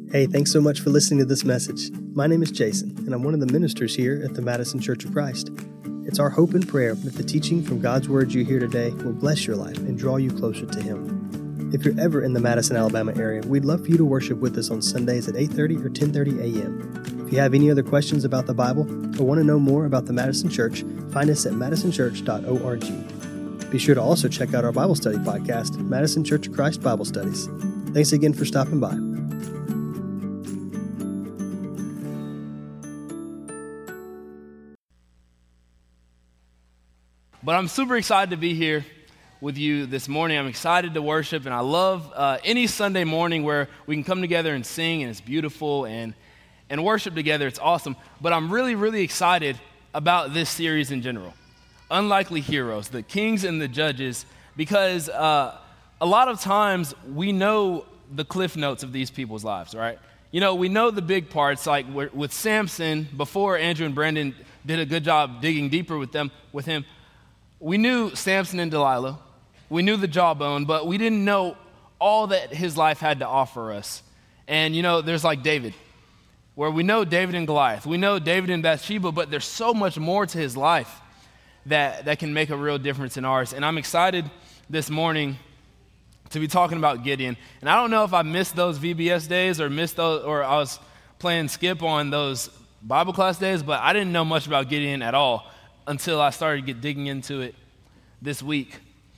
Hey, thanks so much for listening to this message. My name is Jason, and I'm one of the ministers here at the Madison Church of Christ. It's our hope and prayer that the teaching from God's Word you hear today will bless your life and draw you closer to Him. If you're ever in the Madison, Alabama area, we'd love for you to worship with us on Sundays at 8:30 or 10:30 a.m. If you have any other questions about the Bible or want to know more about the Madison Church, find us at madisonchurch.org. Be sure to also check out our Bible study podcast, Madison Church of Christ Bible Studies. Thanks again for stopping by. But I'm super excited to be here with you this morning. I'm excited to worship, and I love any Sunday morning where we can come together and sing, and it's beautiful, and worship together. It's awesome. But I'm really, really excited about this series in general. Unlikely Heroes, the Kings and the Judges, because a lot of times we know the cliff notes of these people's lives, right? You know, we know the big parts, like with Samson, before Andrew and Brandon did a good job digging deeper with him. We knew Samson and Delilah, we knew the jawbone, but we didn't know all that his life had to offer us. And you know, there's like David, where we know David and Goliath, we know David and Bathsheba, but there's so much more to his life that can make a real difference in ours. And I'm excited this morning to be talking about Gideon. And I don't know if I missed those VBS days or I was playing skip on those Bible class days, but I didn't know much about Gideon at all until I started digging into it this week.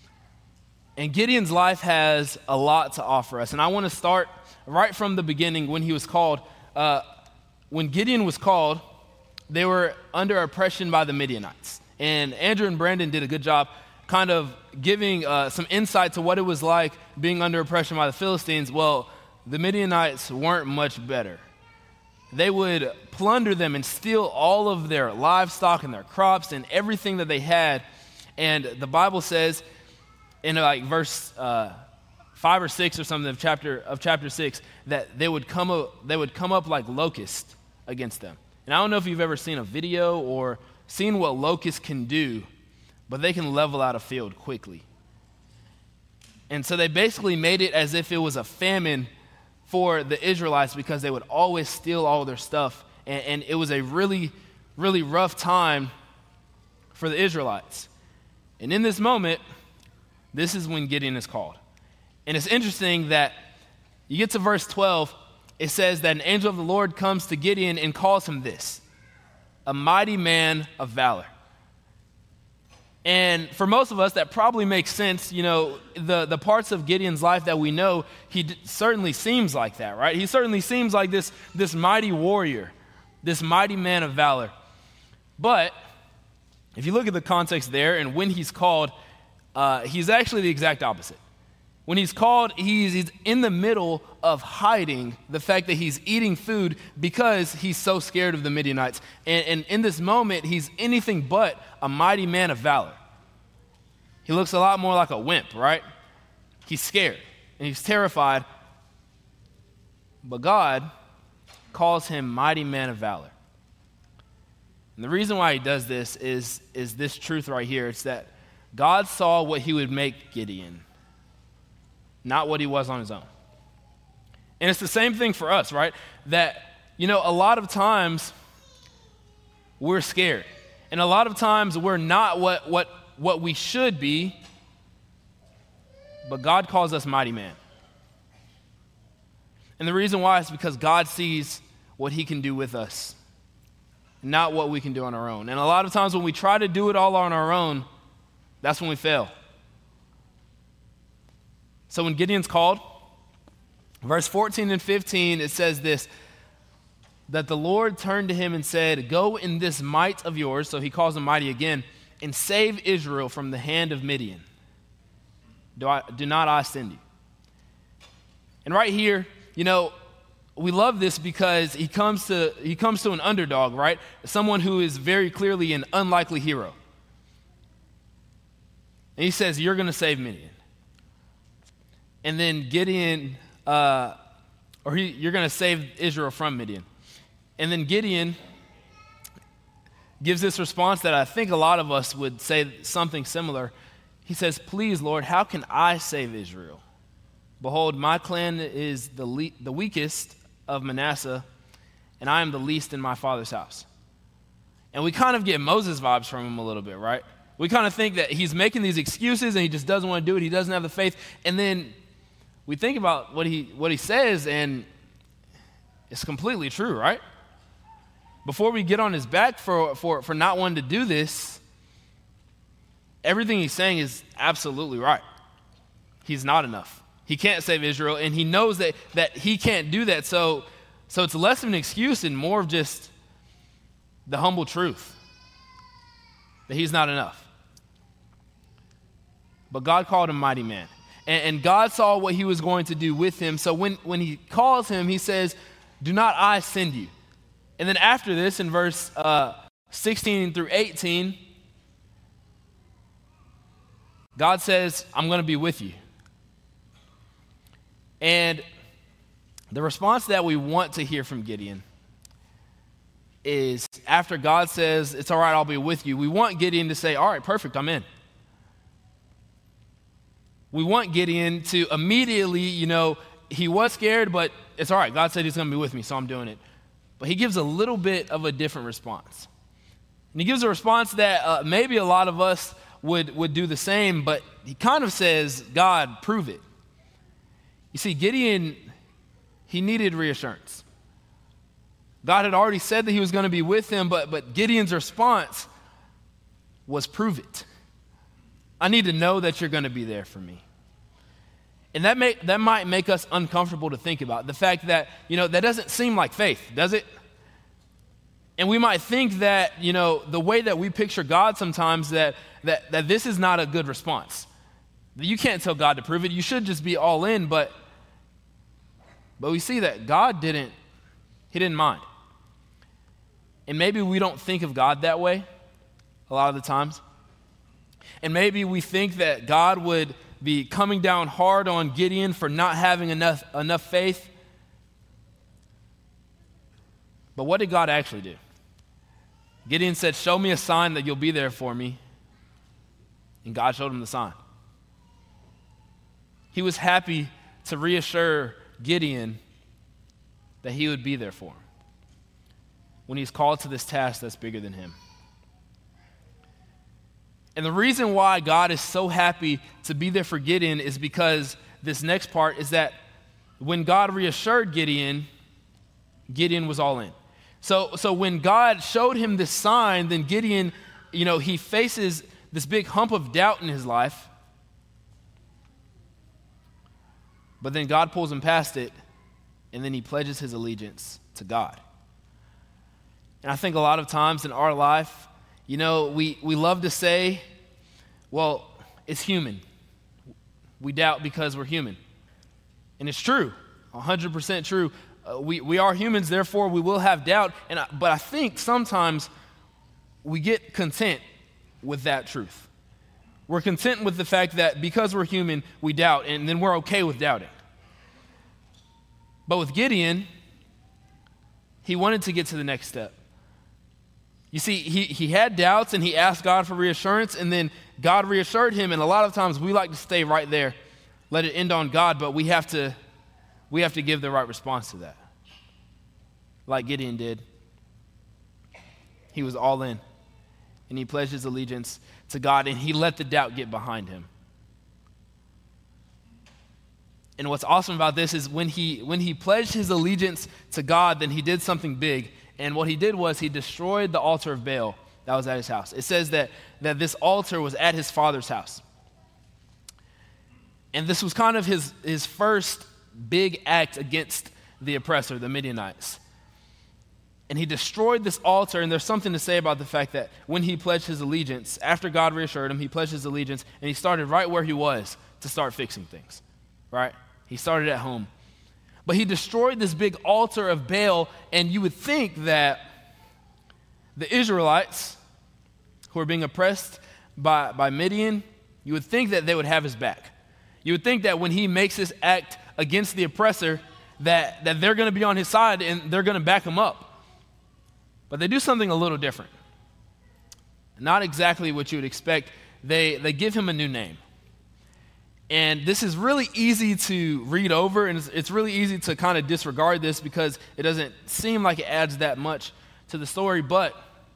And Gideon's life has a lot to offer us. And I want to start right from the beginning when he was called. When Gideon was called, they were under oppression by the Midianites. And Andrew and Brandon did a good job kind of giving some insight to what it was like being under oppression by the Philistines. Well, the Midianites weren't much better. They would plunder them and steal all of their livestock and their crops and everything that they had. And the Bible says in like verse 5 or 6 or something of chapter 6 that they would come up like locusts against them. And I don't know if you've ever seen a video or seen what locusts can do, but they can level out a field quickly. And so they basically made it as if it was a famine for the Israelites because they would always steal all their stuff. And it was a really, really rough time for the Israelites. And in this moment, this is when Gideon is called. And it's interesting that you get to verse 12, it says that an angel of the Lord comes to Gideon and calls him this, a mighty man of valor. And for most of us, that probably makes sense. You know, the parts of Gideon's life that we know, he certainly seems like that, right? He certainly seems like this mighty warrior, this mighty man of valor. But if you look at the context there and when he's called, he's actually the exact opposite. When he's called, he's in the middle of hiding the fact that he's eating food because he's so scared of the Midianites. And in this moment, he's anything but a mighty man of valor. He looks a lot more like a wimp, right? He's scared and he's terrified. But God calls him mighty man of valor. And the reason why he does this is this truth right here. It's that God saw what he would make Gideon, not what he was on his own. And it's the same thing for us, right? That, you know, a lot of times we're scared. And a lot of times we're not what we should be, but God calls us mighty man. And the reason why is because God sees what he can do with us, not what we can do on our own. And a lot of times when we try to do it all on our own, that's when we fail. So when Gideon's called, verse 14 and 15, it says this, that the Lord turned to him and said, go in this might of yours, so he calls him mighty again, and save Israel from the hand of Midian. Do not I send you? And right here, you know, we love this because he comes to an underdog, right? Someone who is very clearly an unlikely hero. And he says, you're going to save Midian. And then Gideon, you're going to save Israel from Midian. And then Gideon gives this response that I think a lot of us would say something similar. He says, please, Lord, how can I save Israel? Behold, my clan is the weakest of Manasseh, and I am the least in my father's house. And we kind of get Moses vibes from him a little bit, right? We kind of think that he's making these excuses and he just doesn't want to do it. He doesn't have the faith. And then we think about what he says, and it's completely true, right? Before we get on his back for not wanting to do this, everything he's saying is absolutely right. He's not enough. He can't save Israel, and he knows that he can't do that. So it's less of an excuse and more of just the humble truth that he's not enough. But God called him mighty man. And God saw what he was going to do with him. So when he calls him, he says, "Do not I send you?" And then after this, in verse 16 through 18, God says, "I'm going to be with you." And the response that we want to hear from Gideon is, after God says, "It's all right, I'll be with you," we want Gideon to say, "All right, perfect, I'm in." We want Gideon to immediately, he was scared, but it's all right. God said he's going to be with me, so I'm doing it. But he gives a little bit of a different response. And he gives a response that maybe a lot of us would do the same, but he kind of says, "God, prove it." You see, Gideon, he needed reassurance. God had already said that he was going to be with him, but Gideon's response was, "Prove it. I need to know that you're going to be there for me." And that might make us uncomfortable to think about. The fact that, that doesn't seem like faith, does it? And we might think that, the way that we picture God sometimes, that this is not a good response. You can't tell God to prove it. You should just be all in. But we see that God didn't mind. And maybe we don't think of God that way a lot of the times. And maybe we think that God would be coming down hard on Gideon for not having enough faith. But what did God actually do? Gideon said, "Show me a sign that you'll be there for me." And God showed him the sign. He was happy to reassure Gideon that he would be there for him when he's called to this task that's bigger than him. And the reason why God is so happy to be there for Gideon is because this next part is that when God reassured Gideon, Gideon was all in. So when God showed him this sign, then Gideon, he faces this big hump of doubt in his life. But then God pulls him past it, and then he pledges his allegiance to God. And I think a lot of times in our life, we love to say, well, it's human. We doubt because we're human. And it's true, 100% true. We are humans, therefore we will have doubt. But I think sometimes we get content with that truth. We're content with the fact that because we're human, we doubt, and then we're okay with doubting. But with Gideon, he wanted to get to the next step. You see, he had doubts, and he asked God for reassurance, and then God reassured him. And a lot of times we like to stay right there, let it end on God, but we have to give the right response to that. Like Gideon did. He was all in, and he pledged his allegiance to God, and he let the doubt get behind him. And what's awesome about this is when he pledged his allegiance to God, then he did something big. And what he did was he destroyed the altar of Baal that was at his house. It says that this altar was at his father's house. And this was kind of his first big act against the oppressor, the Midianites. And he destroyed this altar, and there's something to say about the fact that when he pledged his allegiance, after God reassured him, he pledged his allegiance, and he started right where he was to start fixing things, right? He started at home. But he destroyed this big altar of Baal, and you would think that the Israelites who are being oppressed by Midian, you would think that they would have his back. You would think that when he makes this act against the oppressor, that they're going to be on his side and they're going to back him up. But they do something a little different. Not exactly what you would expect. They give him a new name. And this is really easy to read over, and it's really easy to kind of disregard this because it doesn't seem like it adds that much to the story. But,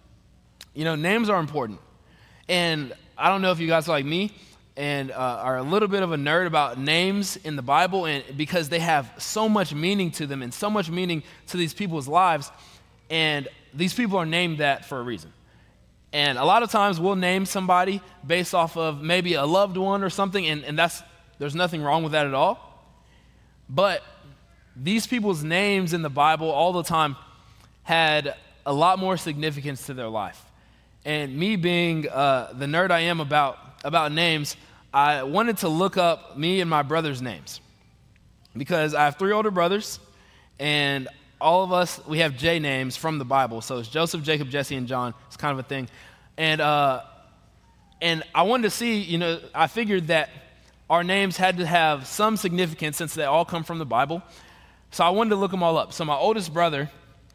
names are important. And I don't know if you guys are like me and are a little bit of a nerd about names in the Bible, and because they have so much meaning to them and so much meaning to these people's lives. And these people are named that for a reason. And a lot of times we'll name somebody based off of maybe a loved one or something, and there's nothing wrong with that at all. But these people's names in the Bible all the time had a lot more significance to their life. And me being the nerd I am about names, I wanted to look up me and my brother's names. Because I have 3 older brothers, and all of us, we have J names from the Bible. So it's Joseph, Jacob, Jesse, and John. It's kind of a thing. And I wanted to see, I figured that our names had to have some significance since they all come from the Bible. So I wanted to look them all up. So my oldest brother,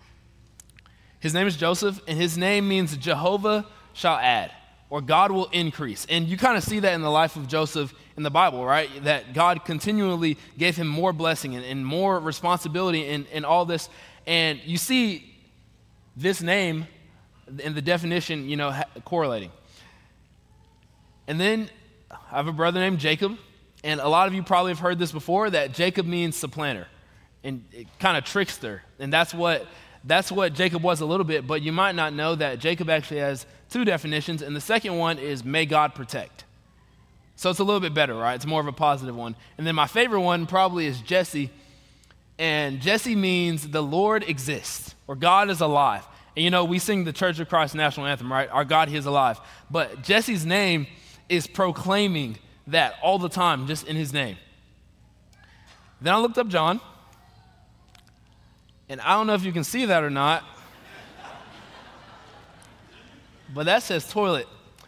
his name is Joseph, and his name means Jehovah shall add, or God will increase. And you kind of see that in the life of Joseph in the Bible, right? That God continually gave him more blessing and more responsibility in all this. And you see this name and the definition, correlating. And then I have a brother named Jacob, and a lot of you probably have heard this before, that Jacob means supplanter and kind of trickster. And that's what Jacob was a little bit, but you might not know that Jacob actually has 2 definitions, and the second one is may God protect. So it's a little bit better, right? It's more of a positive one. And then my favorite one probably is Jesse, and Jesse means the Lord exists, or God is alive. And we sing the Church of Christ national anthem, right? Our God, He is alive. But Jesse's name is proclaiming that all the time, just in his name. Then I looked up John, and I don't know if you can see that or not, but that says toilet.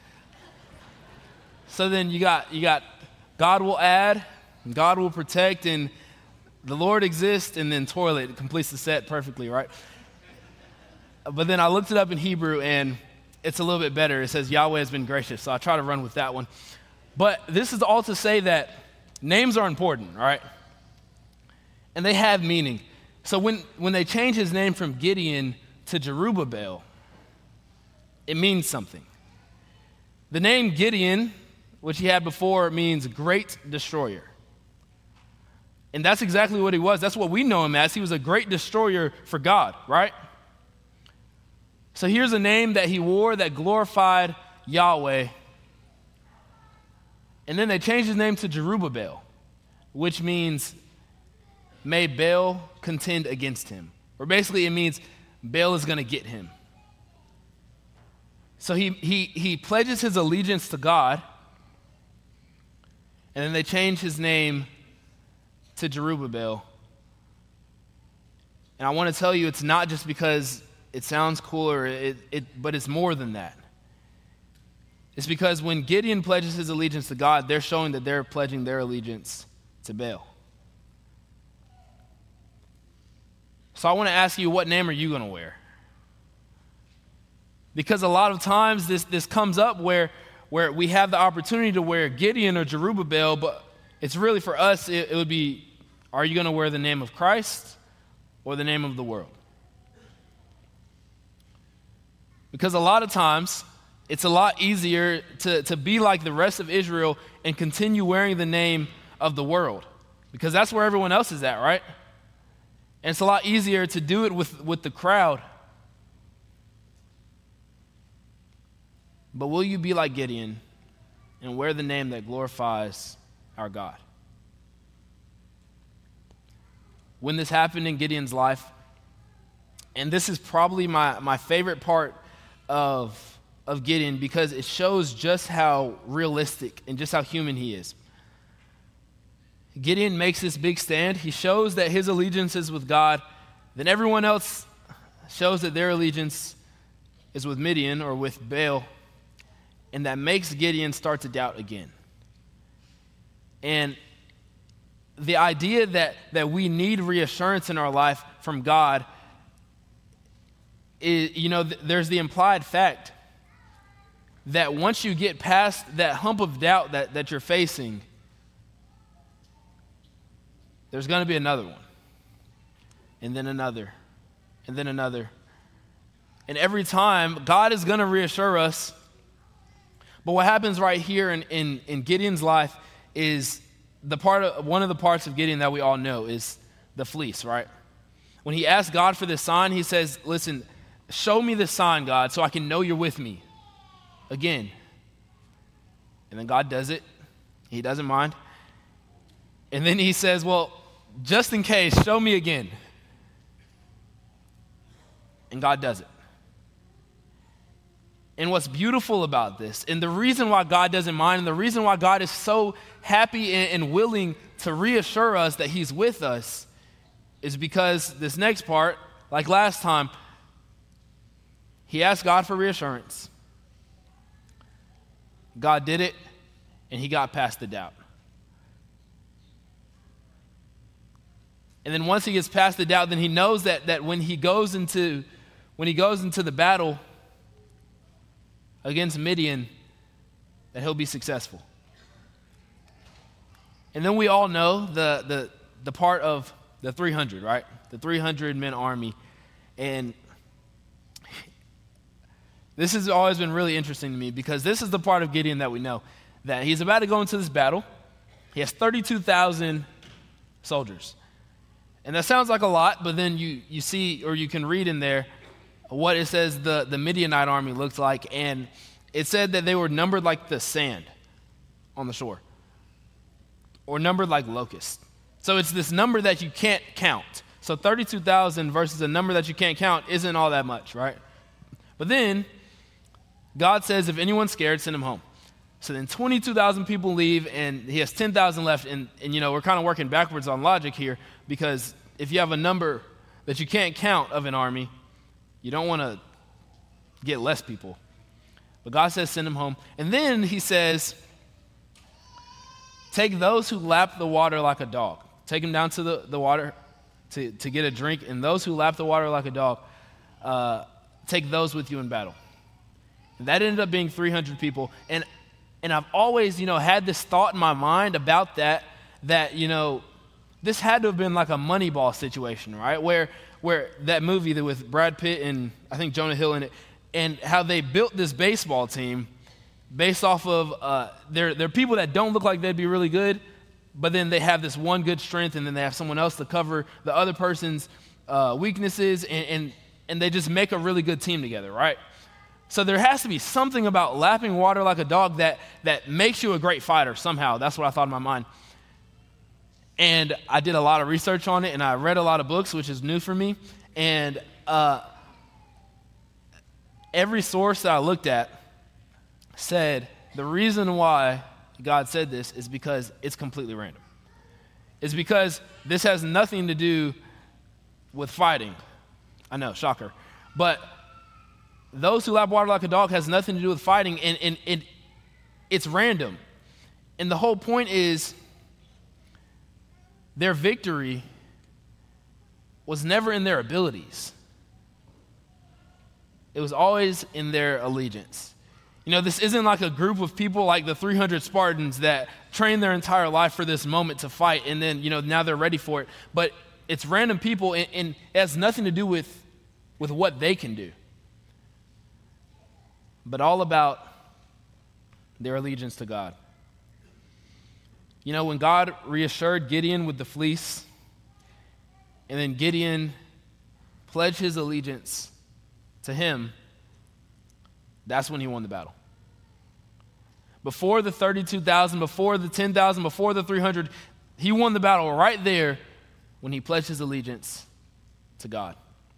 So then you got God will add, and God will protect, and the Lord exists, and then toilet. It completes the set perfectly, right? But then I looked it up in Hebrew, and it's a little bit better. It says Yahweh has been gracious, so I try to run with that one. But this is all to say that names are important, right? And they have meaning. So when they change his name from Gideon to Jerubbaal, it means something. The name Gideon, which he had before, means great destroyer. And that's exactly what he was. That's what we know him as. He was a great destroyer for God, right? So here's a name that he wore that glorified Yahweh. And then they changed his name to Jerubbaal, which means may Baal contend against him. Or basically it means Baal is going to get him. So he pledges his allegiance to God, and then they change his name to Jerubbaal. And I want to tell you, it's not just because it sounds cool, but it's more than that. It's because when Gideon pledges his allegiance to God, they're showing that they're pledging their allegiance to Baal. So I want to ask you, what name are you going to wear? Because a lot of times this comes up where we have the opportunity to wear Gideon or Jerubbaal, but it's really for us, it would be, are you going to wear the name of Christ or the name of the world? Because a lot of times, it's a lot easier to be like the rest of Israel and continue wearing the name of the world. Because that's where everyone else is at, right? And it's a lot easier to do it with the crowd. But will you be like Gideon and wear the name that glorifies our God? When this happened in Gideon's life, and this is probably my favorite part of Gideon because it shows just how realistic and just how human he is. Gideon makes this big stand. He shows that his allegiance is with God. Then everyone else shows that their allegiance is with Midian or with Baal. And that makes Gideon start to doubt again. And the idea that we need reassurance in our life from God is, there's the implied fact that once you get past that hump of doubt that you're facing, there's going to be another one, and then another, and then another. And every time, God is going to reassure us. But what happens right here in Gideon's life is one of the parts of Gideon that we all know is the fleece, right? When he asks God for this sign, he says, listen, show me this sign, God, so I can know you're with me again. And then God does it. He doesn't mind. And then he says, well, just in case, show me again. And God does it. And what's beautiful about this, and the reason why God doesn't mind, and the reason why God is so happy and willing to reassure us that he's with us, is because this next part, like last time, he asked God for reassurance. God did it, and he got past the doubt. And then once he gets past the doubt, then he knows that when he goes into the battle against Midian, that he'll be successful. And then we all know the part of the 300, right? The 300-man army. And this has always been really interesting to me because this is the part of Gideon that we know, that he's about to go into this battle. He has 32,000 soldiers. And that sounds like a lot, but then you see, or you can read in there, what it says the Midianite army looked like, and it said that they were numbered like the sand on the shore, or numbered like locusts. So it's this number that you can't count. So 32,000 versus a number that you can't count isn't all that much, right? But then God says, if anyone's scared, send him home. So then 22,000 people leave, and he has 10,000 left, and we're kind of working backwards on logic here, because if you have a number that you can't count of an army, you don't want to get less people. But God says, send them home. And then he says, take those who lap the water like a dog. Take them down to the water to get a drink. And those who lap the water like a dog, take those with you in battle. And that ended up being 300 people. And I've always, had this thought in my mind about that this had to have been like a Moneyball situation, right? Where that movie with Brad Pitt and I think Jonah Hill in it, and how they built this baseball team based off of they're people that don't look like they'd be really good, but then they have this one good strength, and then they have someone else to cover the other person's weaknesses, and they just make a really good team together, right? So there has to be something about lapping water like a dog that makes you a great fighter somehow. That's what I thought in my mind. And I did a lot of research on it, and I read a lot of books, which is new for me. And every source that I looked at said the reason why God said this is because it's completely random. It's because this has nothing to do with fighting. I know, shocker. But those who lap water like a dog has nothing to do with fighting, and it's random. And the whole point is their victory was never in their abilities. It was always in their allegiance. This isn't like a group of people like the 300 Spartans that trained their entire life for this moment to fight, and then, now they're ready for it. But it's random people, and it has nothing to do with what they can do, but all about their allegiance to God. When God reassured Gideon with the fleece, and then Gideon pledged his allegiance to him, that's when he won the battle. Before the 32,000, before the 10,000, before the 300, he won the battle right there when he pledged his allegiance to God.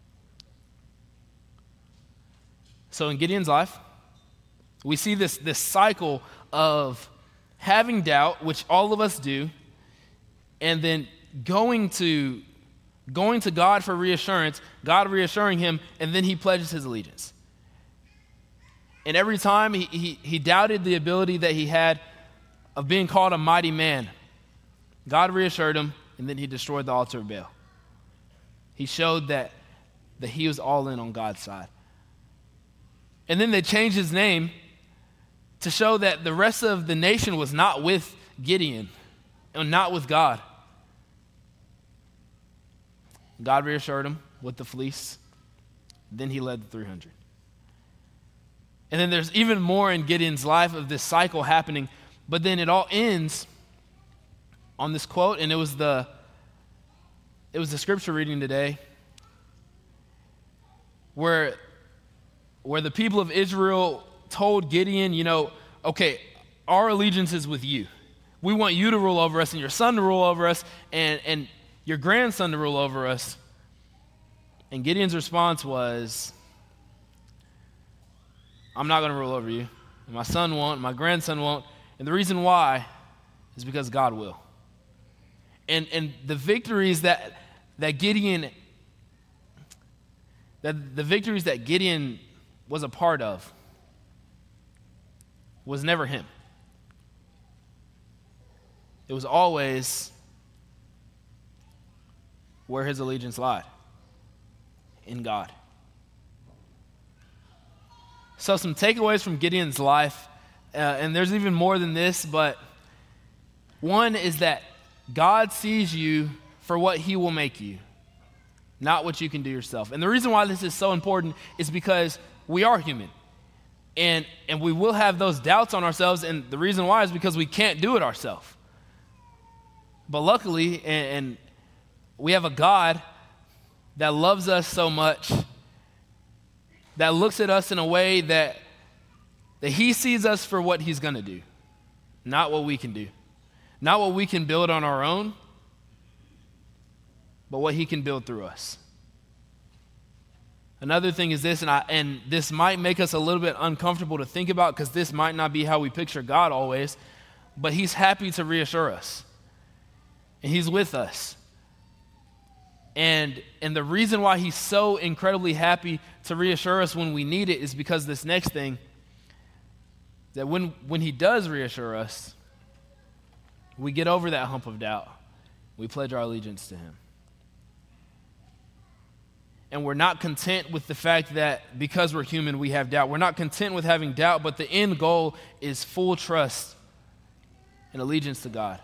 So in Gideon's life, we see this cycle of having doubt, which all of us do, and then going to God for reassurance, God reassuring him, and then he pledges his allegiance. And every time he doubted the ability that he had of being called a mighty man, God reassured him, and then he destroyed the altar of Baal. He showed that he was all in on God's side. And then they changed his name to show that the rest of the nation was not with Gideon and not with God. God reassured him with the fleece. Then he led the 300. And then there's even more in Gideon's life of this cycle happening, but then it all ends on this quote, and it was the scripture reading today where the people of Israel told Gideon, okay, our allegiance is with you. We want you to rule over us and your son to rule over us and your grandson to rule over us. And Gideon's response was, I'm not going to rule over you. My son won't, my grandson won't. And the reason why is because God will. And the victories that Gideon was a part of was never him. It was always where his allegiance lied, in God. So some takeaways from Gideon's life, and there's even more than this, but one is that God sees you for what he will make you, not what you can do yourself. And the reason why this is so important is because we are human. And we will have those doubts on ourselves, and the reason why is because we can't do it ourselves. But luckily, and we have a God that loves us so much, that looks at us in a way that he sees us for what he's going to do, not what we can do. Not what we can build on our own, but what he can build through us. Another thing is this, and this might make us a little bit uncomfortable to think about because this might not be how we picture God always, but he's happy to reassure us. And he's with us. And the reason why he's so incredibly happy to reassure us when we need it is because this next thing, that when he does reassure us, we get over that hump of doubt. We pledge our allegiance to him. And we're not content with the fact that because we're human, we have doubt. We're not content with having doubt, but the end goal is full trust and allegiance to God.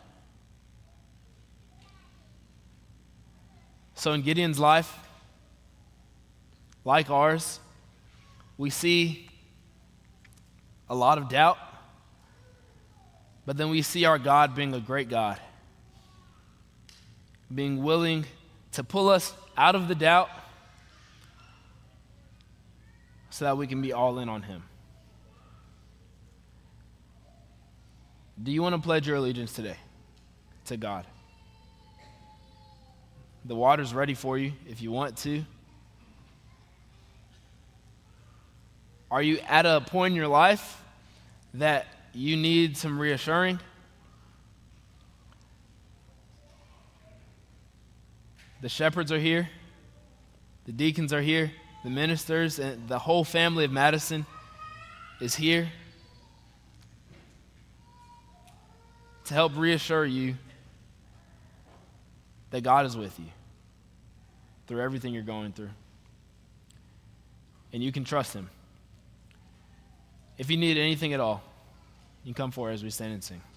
So in Gideon's life, like ours, we see a lot of doubt, but then we see our God being a great God, being willing to pull us out of the doubt so that we can be all in on him. Do you want to pledge your allegiance today to God? The water's ready for you if you want to. Are you at a point in your life that you need some reassuring? The shepherds are here. The deacons are here. The ministers and the whole family of Madison is here to help reassure you that God is with you through everything you're going through. And you can trust him. If you need anything at all, you can come forward as we stand and sing.